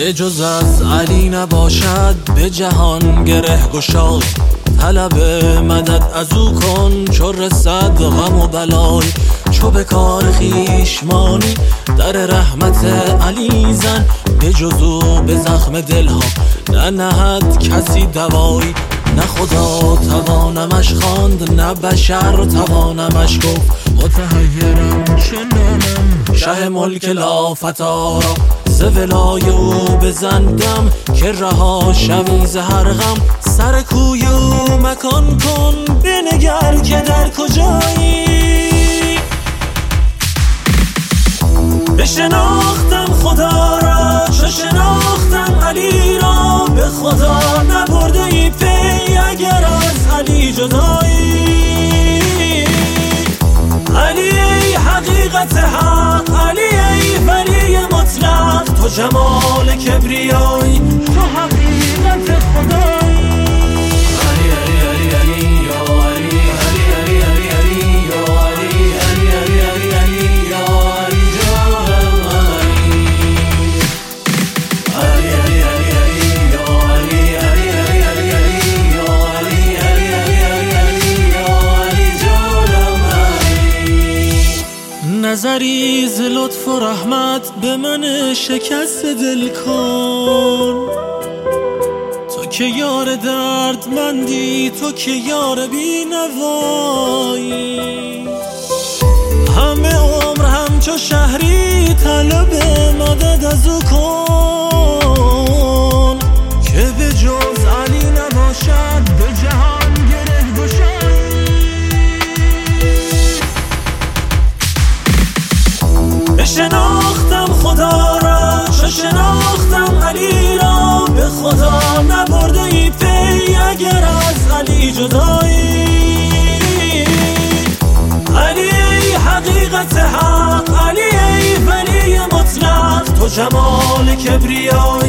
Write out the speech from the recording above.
به جز از علی نباشد به جهان گره گشای. طلب مدد از او کن چو رسد غم و بلای. چو به کار خویش مانی در رحمت علی زن. به جز او به زخم دلها ننهد کسی دوایی. نه خدا توانمش خواند نه بشر توانمش گفت. متحیرم چنانم شه ملک لافتارا. ز ولای او بزندم که رها شوی ز هر غم. سر کوی او مکان کن بنگر که در کجایی. بشناختم خدا را چو شناختم علی را. به خدا نبرده ای پی اگر از علی جدایی. علی ای حقیقت حق، علی ای ولی مطلق. تو جمال کبریایی، تو حقیقت خدایی. علی علی علی علی یا علی علی علی علی علی یا علی علی علی علی علی یا علی جانم علی. علی علی علی علی یا علی علی علی علی علی یا علی علی علی علی علی یا علی جانم علی. نظری ز لطف و رحمت به من شکست دل کن. تو که یار دردمندی، تو که یار بینوایی. همه عمر همچو شهری طلب مدد از او کن. که به جز علی نباشد به جهان گره گشایی. بشناختم خدا را چو شناختم علی را. به خدا نبرده ای پی اگر از علی جدایی. علی ای حقیقت حق، علی ای ولی مطلق. تو جمال کبریایی،